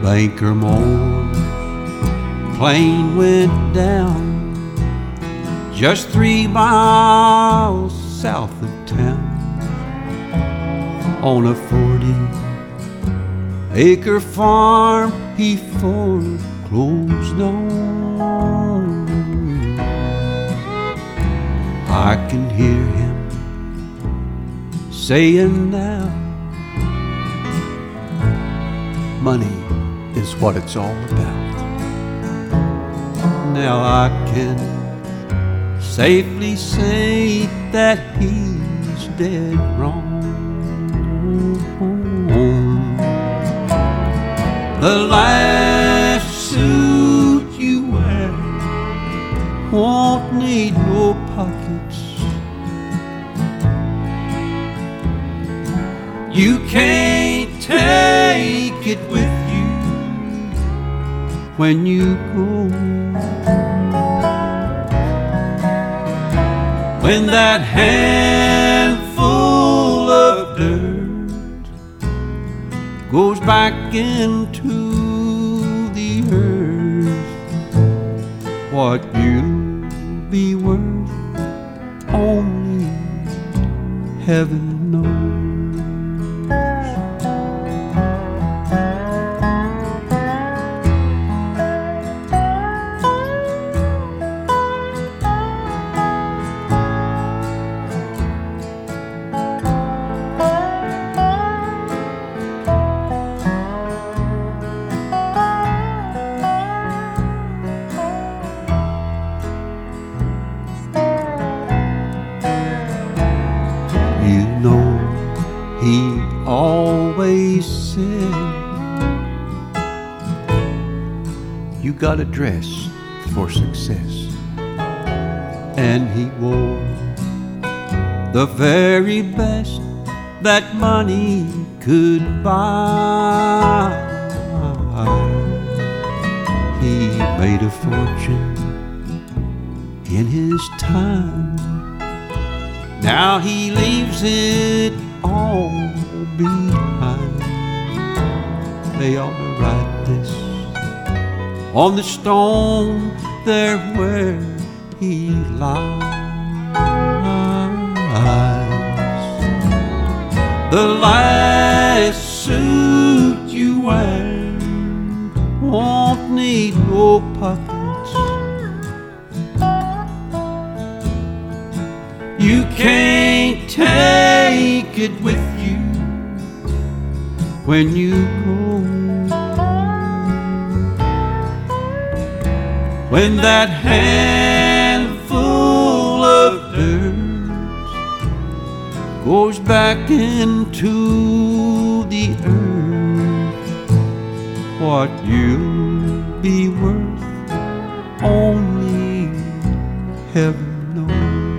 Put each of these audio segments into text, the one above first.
anchor moors, plane went down just 3 miles south of town. On a 40-acre farm he foreclosed on. I can hear him saying now, money is what it's all about. Now I can safely say that he's dead wrong. The last suit you wear won't need no pockets. You can't take it with you when you go. When that handful of dirt goes back into the earth, what you'll be worth only heaven knows. You got a dress for success, and he wore the very best that money could buy. He made a fortune in his time. Now he leaves it all behind. They ought to write this on the stone there where he lies. The last suit you wear won't need no pockets. You can't take it with you when you go. When that handful of dirt goes back into the earth, what you'll be worth only heaven knows.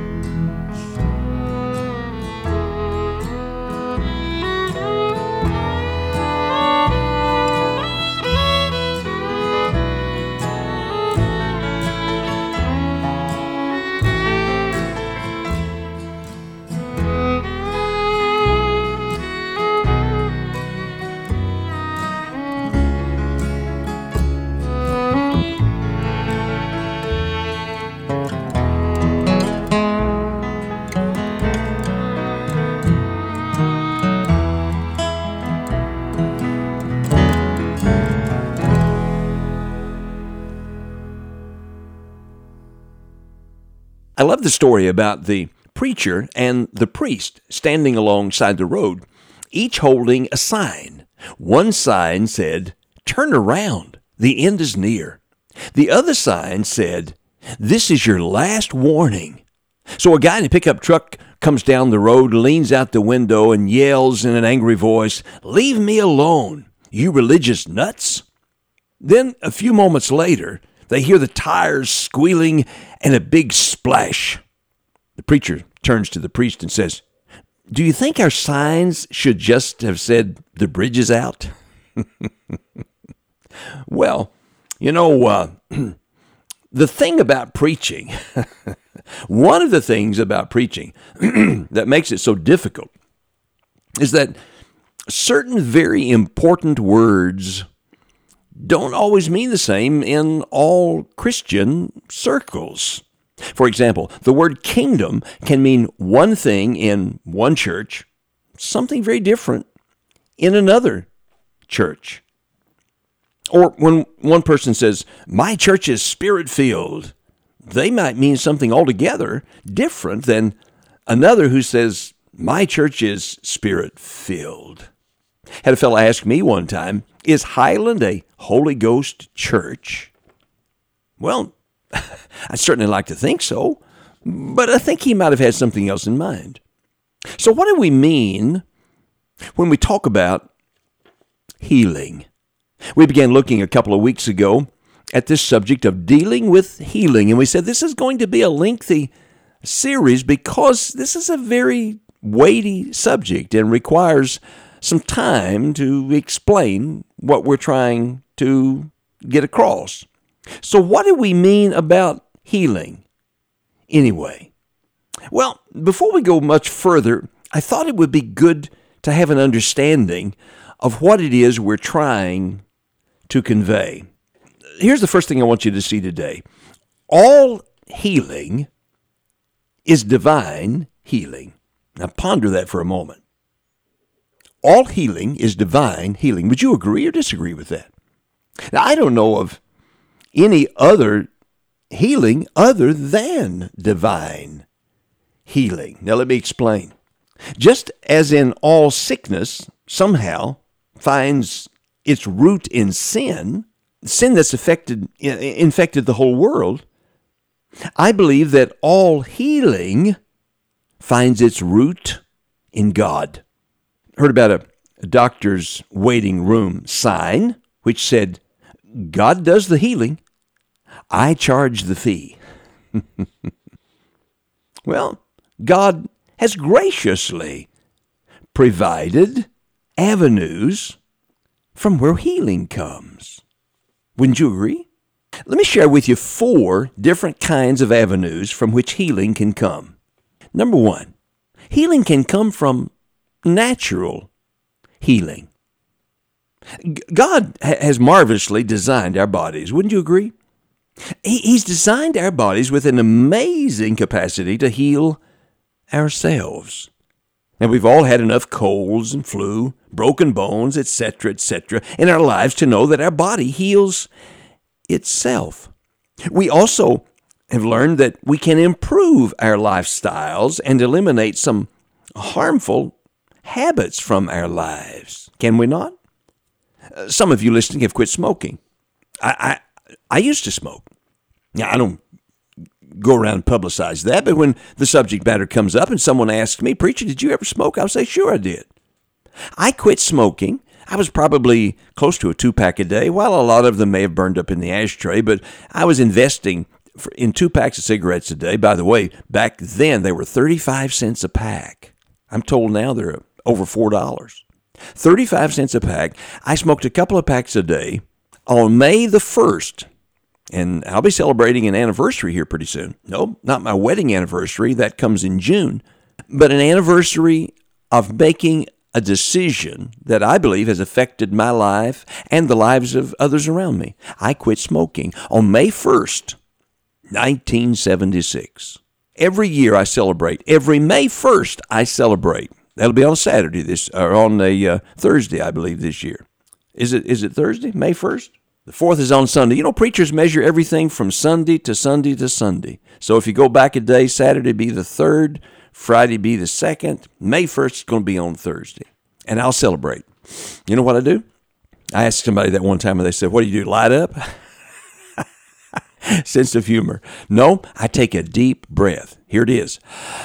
I love the story about the preacher and the priest standing alongside the road, each holding a sign. One sign said, "Turn around, the end is near." The other sign said, "This is your last warning." So a guy in a pickup truck comes down the road, leans out the window, and yells in an angry voice, "Leave me alone, you religious nuts." Then, a few moments later, they hear the tires squealing and a big splash. The preacher turns to the priest and says, "Do you think our signs should just have said, 'The bridge is out'?" Well, the thing about preaching, one of the things about preaching that makes it so difficult is that certain very important words don't always mean the same in all Christian circles. For example, the word kingdom can mean one thing in one church, something very different in another church. Or when one person says, my church is spirit-filled, they might mean something altogether different than another who says, my church is spirit-filled. Had a fellow ask me one time, is Highland a Holy Ghost church? Well, I certainly like to think so, but I think he might have had something else in mind. So what do we mean when we talk about healing? We began looking a couple of weeks ago at this subject of dealing with healing, and we said this is going to be a lengthy series because this is a very weighty subject and requires some time to explain what we're trying to get across. So what do we mean about healing anyway? Well, before we go much further, I thought it would be good to have an understanding of what it is we're trying to convey. Here's the first thing I want you to see today. All healing is divine healing. Now ponder that for a moment. All healing is divine healing. Would you agree or disagree with that? Now, I don't know of any other healing other than divine healing. Now, let me explain. Just as in all sickness somehow finds its root in sin that's infected the whole world, I believe that all healing finds its root in God. Heard about a doctor's waiting room sign which said, God does the healing, I charge the fee. Well, God has graciously provided avenues from where healing comes. Wouldn't you agree? Let me share with you 4 different kinds of avenues from which healing can come. Number 1, healing can come from natural healing. God has marvelously designed our bodies. Wouldn't you agree? He's designed our bodies with an amazing capacity to heal ourselves. And we've all had enough colds and flu, broken bones, etc., in our lives to know that our body heals itself. We also have learned that we can improve our lifestyles and eliminate some harmful habits from our lives. Can we not? Some of you listening have quit smoking. I used to smoke. Now, I don't go around and publicize that, but when the subject matter comes up and someone asks me, Preacher, did you ever smoke? I'll say, sure I did. I quit smoking. I was probably close to a 2-pack a day. Well, a lot of them may have burned up in the ashtray, but I was investing in 2 packs of cigarettes a day. By the way, back then they were 35 cents a pack. I'm told now they're over $4. 35 cents a pack. I smoked a couple of packs a day on May the 1st. And I'll be celebrating an anniversary here pretty soon. No, not my wedding anniversary. That comes in June. But an anniversary of making a decision that I believe has affected my life and the lives of others around me. I quit smoking on May 1st, 1976. Every year I celebrate. Every May 1st I celebrate. That'll be on Saturday or on a Thursday, I believe, this year. Is it Thursday, May 1st? The 4th is on Sunday. You know, preachers measure everything from Sunday to Sunday to Sunday. So if you go back a day, Saturday be the 3rd, Friday be the 2nd, May 1st is going to be on Thursday. And I'll celebrate. You know what I do? I asked somebody that one time and they said, what do you do, light up? Sense of humor. No, I take a deep breath. Here it is.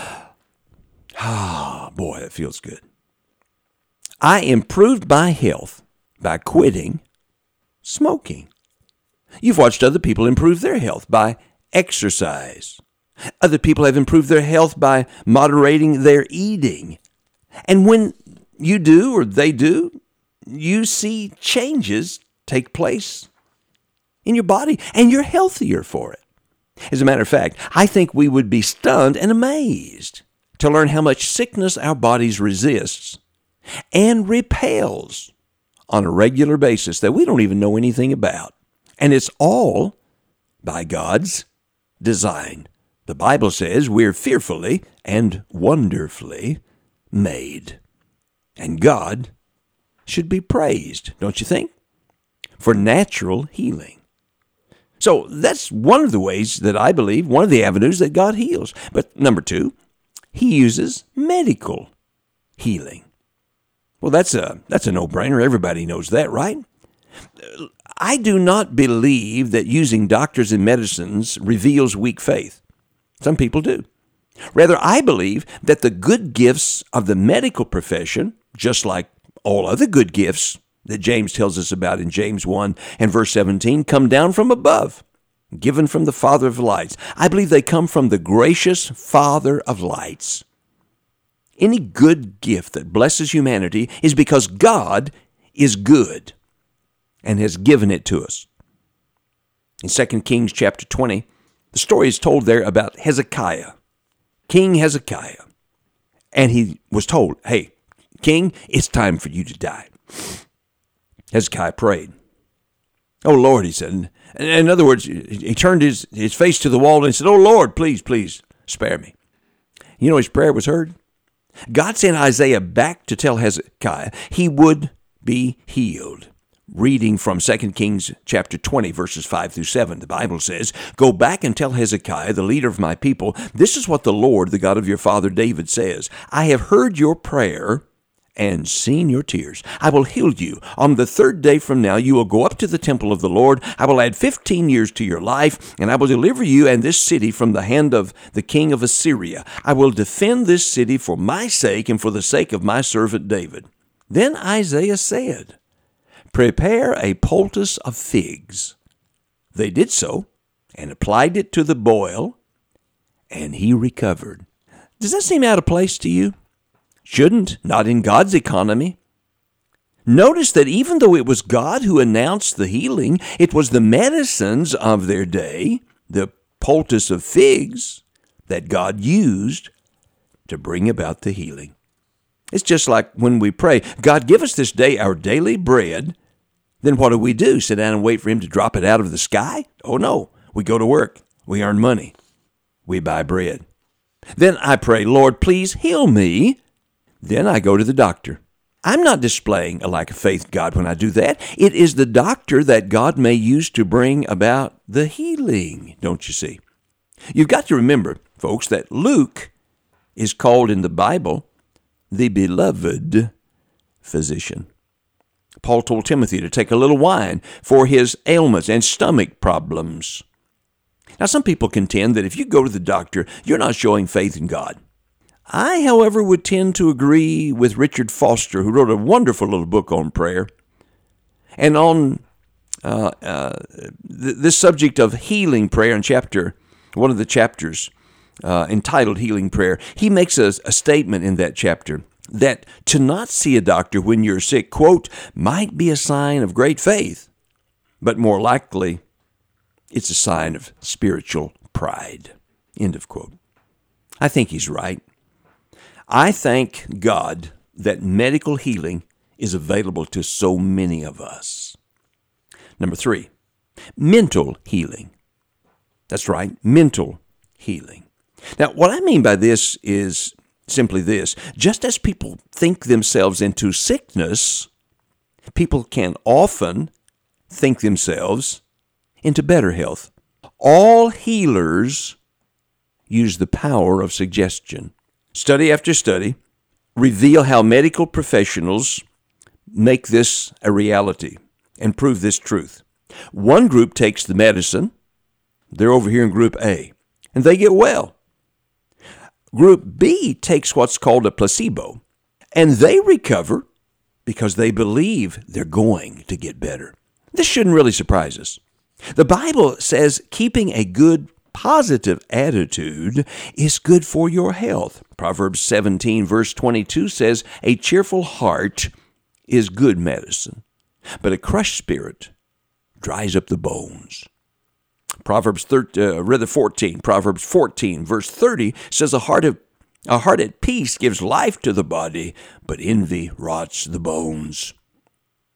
Ah, boy, that feels good. I improved my health by quitting smoking. You've watched other people improve their health by exercise. Other people have improved their health by moderating their eating. And when you do or they do, you see changes take place in your body and you're healthier for it. As a matter of fact, I think we would be stunned and amazed to learn how much sickness our bodies resists and repels on a regular basis that we don't even know anything about. And it's all by God's design. The Bible says we're fearfully and wonderfully made. And God should be praised, don't you think? For natural healing. So that's one of the ways that I believe, one of the avenues that God heals. But number two, he uses medical healing. Well, that's a no-brainer. Everybody knows that, right? I do not believe that using doctors and medicines reveals weak faith. Some people do. Rather, I believe that the good gifts of the medical profession, just like all other good gifts that James tells us about in James 1 and verse 17, come down from above, given from the Father of lights. I believe they come from the gracious Father of lights. Any good gift that blesses humanity is because God is good and has given it to us. In 2 Kings chapter 20, the story is told there about Hezekiah, King Hezekiah. And he was told, hey, King, it's time for you to die. Hezekiah prayed. Oh, Lord, he said. In other words, he turned his face to the wall and said, oh, Lord, please, please, spare me. You know, his prayer was heard. God sent Isaiah back to tell Hezekiah he would be healed. Reading from 2 Kings chapter 20, verses 5 through 7, the Bible says, go back and tell Hezekiah, the leader of my people, this is what the Lord, the God of your father David, says. I have heard your prayer and seen your tears. I will heal you. On the third day from now, you will go up to the temple of the Lord. I will add 15 years to your life, and I will deliver you and this city from the hand of the king of Assyria. I will defend this city for my sake and for the sake of my servant David. Then Isaiah said, prepare a poultice of figs. They did so and applied it to the boil, and he recovered. Does that seem out of place to you? Shouldn't, not in God's economy. Notice that even though it was God who announced the healing, it was the medicines of their day, the poultice of figs, that God used to bring about the healing. It's just like when we pray, God, give us this day our daily bread. Then what do? Sit down and wait for him to drop it out of the sky? Oh no, we go to work. We earn money. We buy bread. Then I pray, Lord, please heal me. Then I go to the doctor. I'm not displaying a lack of faith in God when I do that. It is the doctor that God may use to bring about the healing, don't you see? You've got to remember, folks, that Luke is called in the Bible the beloved physician. Paul told Timothy to take a little wine for his ailments and stomach problems. Now, some people contend that if you go to the doctor, you're not showing faith in God. I, however, would tend to agree with Richard Foster, who wrote a wonderful little book on prayer. And on this subject of healing prayer in one of the chapters entitled Healing Prayer, he makes a statement in that chapter that to not see a doctor when you're sick, quote, might be a sign of great faith, but more likely it's a sign of spiritual pride, end of quote. I think he's right. I thank God that medical healing is available to so many of us. Number 3, mental healing. That's right, mental healing. Now, what I mean by this is simply this. Just as people think themselves into sickness, people can often think themselves into better health. All healers use the power of suggestion. Study after study reveal how medical professionals make this a reality and prove this truth. One group takes the medicine. They're over here in Group A, and they get well. Group B takes what's called a placebo, and they recover because they believe they're going to get better. This shouldn't really surprise us. The Bible says keeping a good, positive attitude is good for your health. Proverbs 17, verse 22 says, a cheerful heart is good medicine, but a crushed spirit dries up the bones. Proverbs 14, verse 30 says, a heart at peace gives life to the body, but envy rots the bones.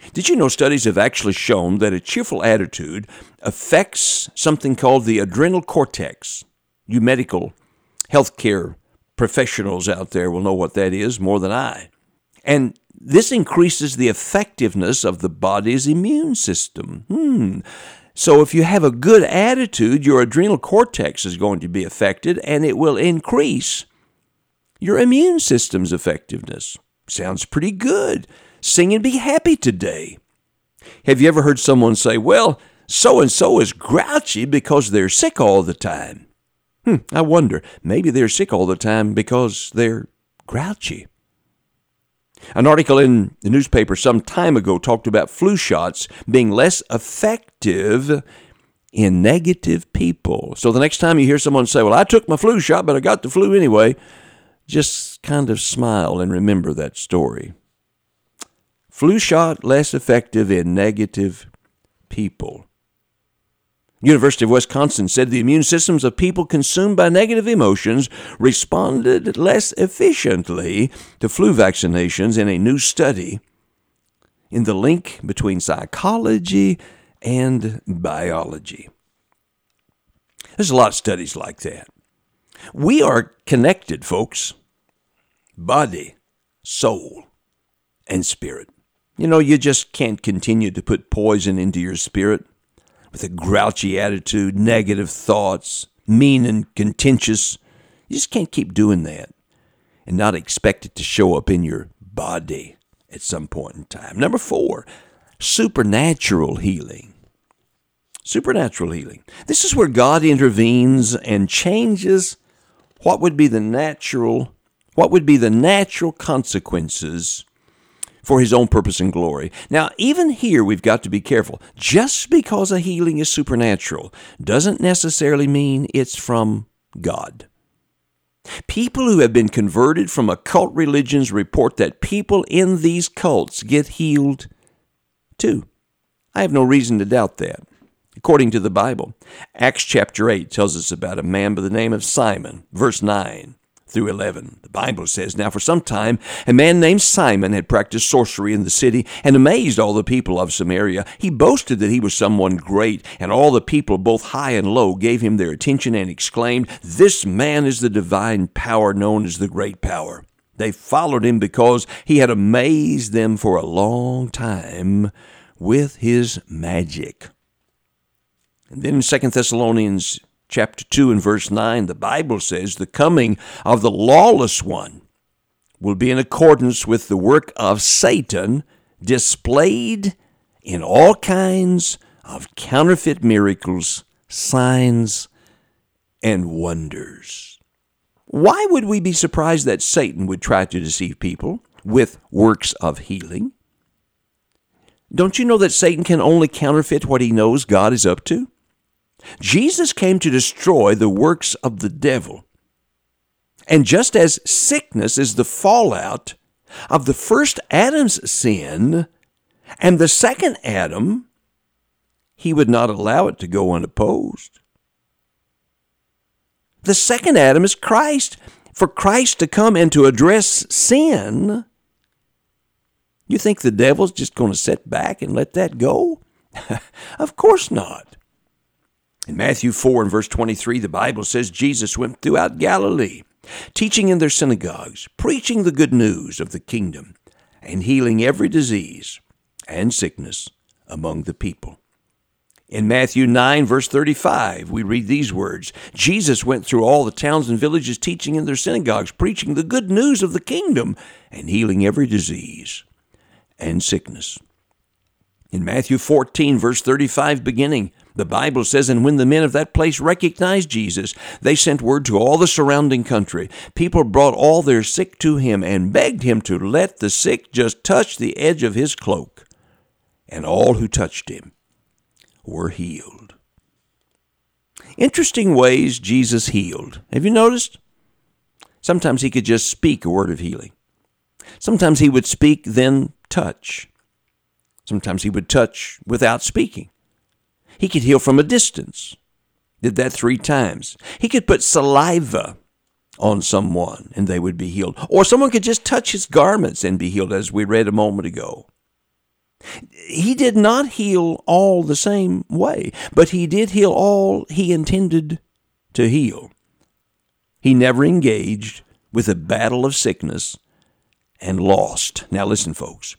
Did you know studies have actually shown that a cheerful attitude affects something called the adrenal cortex? You medical healthcare professionals out there will know what that is more than I. And this increases the effectiveness of the body's immune system. So if you have a good attitude, your adrenal cortex is going to be affected, and it will increase your immune system's effectiveness. Sounds pretty good. Sing and be happy today. Have you ever heard someone say, well, so-and-so is grouchy because they're sick all the time? I wonder, maybe they're sick all the time because they're grouchy. An article in the newspaper some time ago talked about flu shots being less effective in negative people. So the next time you hear someone say, well, I took my flu shot, but I got the flu anyway, just kind of smile and remember that story. Flu shot less effective in negative people. University of Wisconsin said the immune systems of people consumed by negative emotions responded less efficiently to flu vaccinations in a new study in the link between psychology and biology. There's a lot of studies like that. We are connected, folks. Body, soul, and spirit. You know, you just can't continue to put poison into your spirit with a grouchy attitude, negative thoughts, mean and contentious. You just can't keep doing that and not expect it to show up in your body at some point in time. Number 4, supernatural healing. Supernatural healing. This is where God intervenes and changes what would be the natural consequences for his own purpose and glory. Now, even here, we've got to be careful. Just because a healing is supernatural doesn't necessarily mean it's from God. People who have been converted from occult religions report that people in these cults get healed too. I have no reason to doubt that. According to the Bible, Acts chapter 8 tells us about a man by the name of Simon, verse 9 through 11. The Bible says, now for some time, a man named Simon had practiced sorcery in the city and amazed all the people of Samaria. He boasted that he was someone great, and all the people, both high and low, gave him their attention and exclaimed, this man is the divine power known as the great power. They followed him because he had amazed them for a long time with his magic. And then in 2 Thessalonians chapter 2 and verse 9, the Bible says, the coming of the lawless one will be in accordance with the work of Satan, displayed in all kinds of counterfeit miracles, signs, and wonders. Why would we be surprised that Satan would try to deceive people with works of healing? Don't you know that Satan can only counterfeit what he knows God is up to? Jesus came to destroy the works of the devil. And just as sickness is the fallout of the first Adam's sin and the second Adam, he would not allow it to go unopposed. The second Adam is Christ. For Christ to come and to address sin, you think the devil's just going to sit back and let that go? Of course not. In Matthew 4 and verse 23, the Bible says Jesus went throughout Galilee, teaching in their synagogues, preaching the good news of the kingdom, and healing every disease and sickness among the people. In Matthew 9, verse 35, we read these words, Jesus went through all the towns and villages, teaching in their synagogues, preaching the good news of the kingdom, and healing every disease and sickness. In Matthew 14, verse 35 beginning, the Bible says, and when the men of that place recognized Jesus, they sent word to all the surrounding country. People brought all their sick to him and begged him to let the sick just touch the edge of his cloak. And all who touched him were healed. Interesting ways Jesus healed. Have you noticed? Sometimes he could just speak a word of healing. Sometimes he would speak, then touch. Sometimes he would touch without speaking. He could heal from a distance. Did that 3 times. He could put saliva on someone and they would be healed. Or someone could just touch his garments and be healed, as we read a moment ago. He did not heal all the same way, but he did heal all he intended to heal. He never engaged with a battle of sickness and lost. Now listen, folks.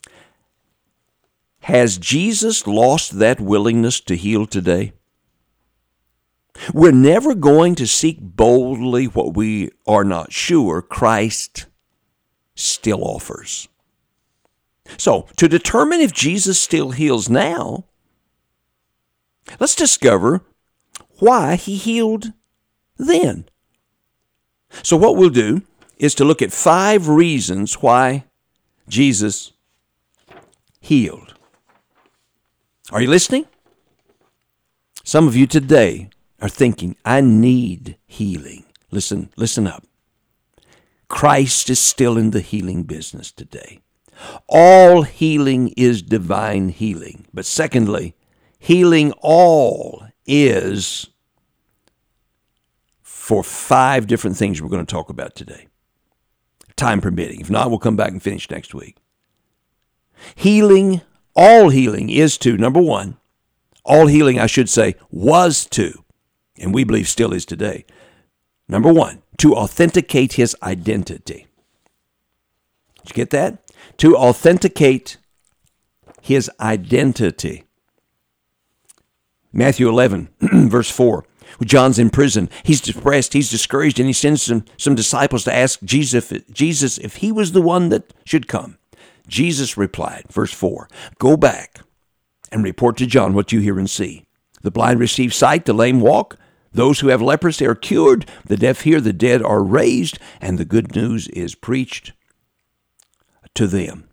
Has Jesus lost that willingness to heal today? We're never going to seek boldly what we are not sure Christ still offers. So, to determine if Jesus still heals now, let's discover why he healed then. So what we'll do is to look at 5 reasons why Jesus healed. Are you listening? Some of you today are thinking, I need healing. Listen up. Christ is still in the healing business today. All healing is divine healing. But secondly, healing all is for 5 different things we're going to talk about today. Time permitting. If not, we'll come back and finish next week. Healing, all healing is to, number 1, all healing, I should say, was to, and we believe still is today. Number 1, to authenticate his identity. Did you get that? To authenticate his identity. Matthew 11, verse 4. John's in prison. He's depressed. He's discouraged, and he sends some disciples to ask Jesus if he was the one that should come. Jesus replied, verse 4, "Go back and report to John what you hear and see. The blind receive sight, the lame walk, those who have leprosy are cured, the deaf hear, the dead are raised, and the good news is preached to them."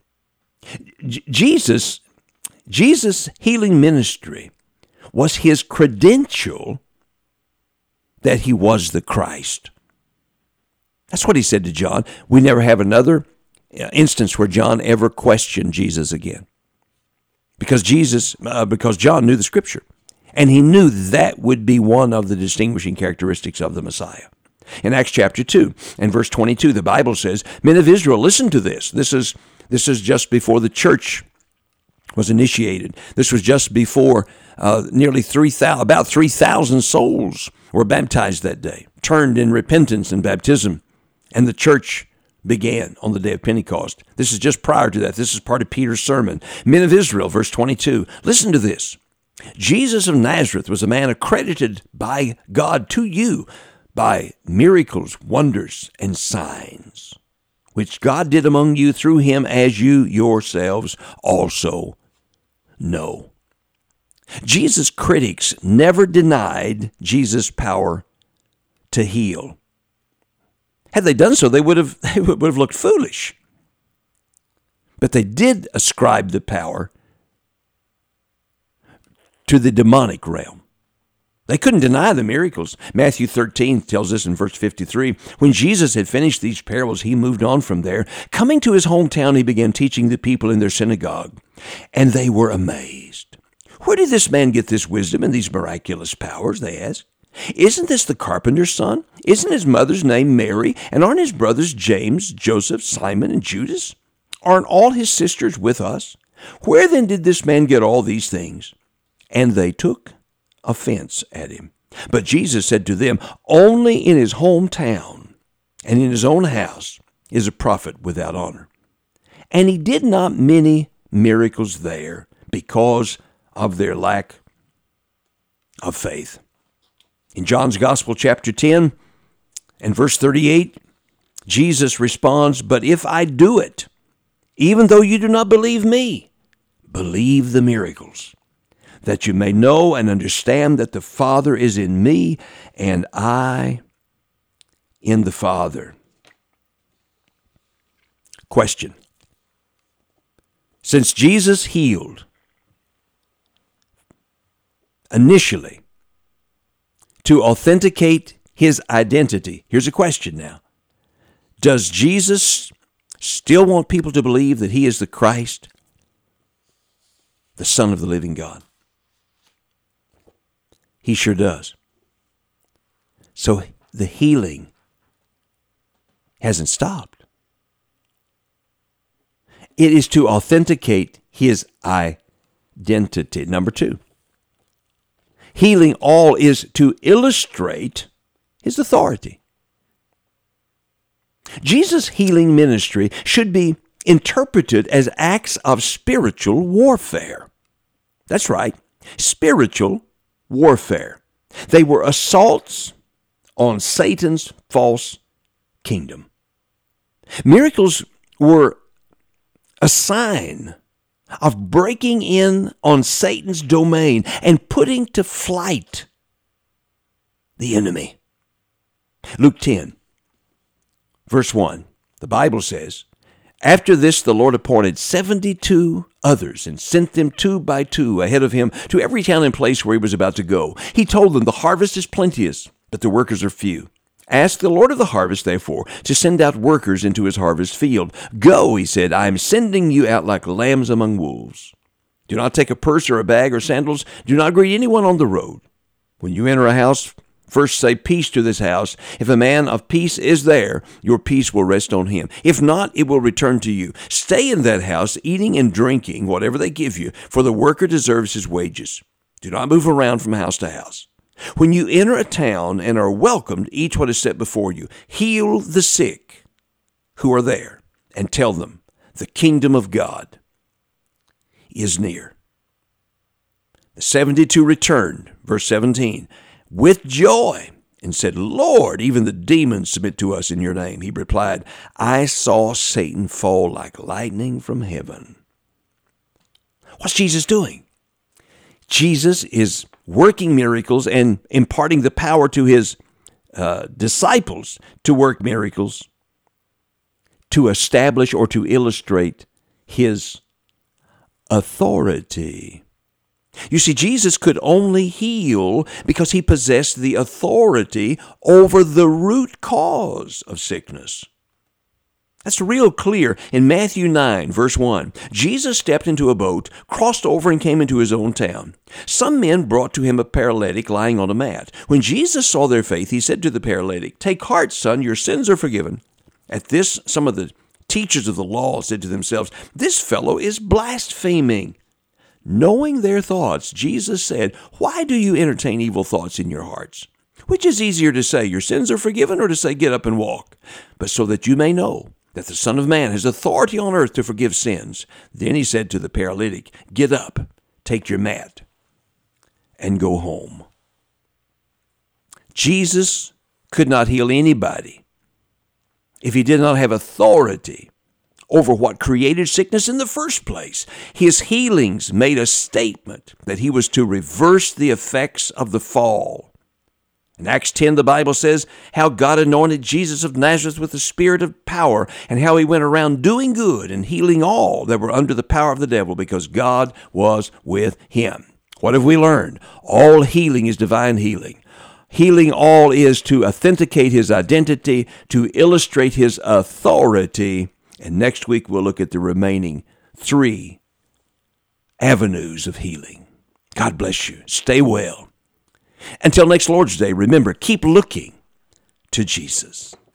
Jesus' healing ministry was his credential that he was the Christ. That's what he said to John. We never have another instance where John ever questioned Jesus again. Because John knew the Scripture. And he knew that would be one of the distinguishing characteristics of the Messiah. In Acts chapter 2 and verse 22, the Bible says, "Men of Israel, listen to this." This is just before the church was initiated. This was just before about 3,000 souls were baptized that day, turned in repentance and baptism, and the church began on the day of Pentecost. This is just prior to that. This is part of Peter's sermon. "Men of Israel," verse 22, listen to this. "Jesus of Nazareth was a man accredited by God to you by miracles, wonders, and signs, which God did among you through him, as you yourselves also know." Jesus' critics never denied Jesus' power to heal. Had they done so, they would have looked foolish. But they did ascribe the power to the demonic realm. They couldn't deny the miracles. Matthew 13 tells us in verse 53, "When Jesus had finished these parables, he moved on from there. Coming to his hometown, he began teaching the people in their synagogue, and they were amazed. 'Where did this man get this wisdom and these miraculous powers?' they asked. 'Isn't this the carpenter's son? Isn't his mother's name Mary? And aren't his brothers James, Joseph, Simon, and Judas? Aren't all his sisters with us? Where then did this man get all these things?' And they took offense at him. But Jesus said to them, 'Only in his hometown and in his own house is a prophet without honor.' And he did not many miracles there because of their lack of faith." In John's Gospel, chapter 10 and verse 38, Jesus responds, "But if I do it, even though you do not believe me, believe the miracles, that you may know and understand that the Father is in me and I in the Father." Question. Since Jesus healed initially to authenticate his identity, here's a question now. Does Jesus still want people to believe that he is the Christ, the Son of the living God? He sure does. So the healing hasn't stopped. It is to authenticate his identity. Number 2, healing all is to illustrate his authority. Jesus' healing ministry should be interpreted as acts of spiritual warfare. That's right, spiritual warfare. They were assaults on Satan's false kingdom. Miracles were a sign of breaking in on Satan's domain and putting to flight the enemy. Luke 10, verse 1, the Bible says, "After this the Lord appointed 72 others and sent them 2 by 2 ahead of him to every town and place where he was about to go. He told them, 'The harvest is plenteous, but the workers are few. Ask the Lord of the harvest, therefore, to send out workers into his harvest field. Go,' he said, 'I am sending you out like lambs among wolves. Do not take a purse or a bag or sandals. Do not greet anyone on the road. When you enter a house, first say, peace to this house. If a man of peace is there, your peace will rest on him. If not, it will return to you. Stay in that house, eating and drinking whatever they give you, for the worker deserves his wages. Do not move around from house to house. When you enter a town and are welcomed, eat what is set before you. Heal the sick who are there, and tell them, the kingdom of God is near.' The 72 returned, verse 17, with joy, and said, 'Lord, even the demons submit to us in your name.' He replied, 'I saw Satan fall like lightning from heaven.'" What's Jesus doing? Jesus is working miracles and imparting the power to his disciples to work miracles, to establish or to illustrate his authority. You see, Jesus could only heal because he possessed the authority over the root cause of sickness. That's real clear in Matthew 9, verse 1. Jesus stepped into a boat, crossed over, and came into his own town. Some men brought to him a paralytic lying on a mat. When Jesus saw their faith, he said to the paralytic, "Take heart, son, your sins are forgiven." At this, some of the teachers of the law said to themselves, "This fellow is blaspheming." Knowing their thoughts, Jesus said, "Why do you entertain evil thoughts in your hearts? Which is easier to say, 'Your sins are forgiven,' or to say, 'Get up and walk'? But so that you may know that the Son of Man has authority on earth to forgive sins." Then he said to the paralytic, "Get up, take your mat, and go home." Jesus could not heal anybody if he did not have authority over what created sickness in the first place. His healings made a statement that he was to reverse the effects of the fall. In Acts 10, the Bible says how God anointed Jesus of Nazareth with the spirit of power, and how he went around doing good and healing all that were under the power of the devil, because God was with him. What have we learned? All healing is divine healing. Healing all is to authenticate his identity, to illustrate his authority. And next week we'll look at the remaining 3 avenues of healing. God bless you. Stay well. Until next Lord's Day, remember, keep looking to Jesus.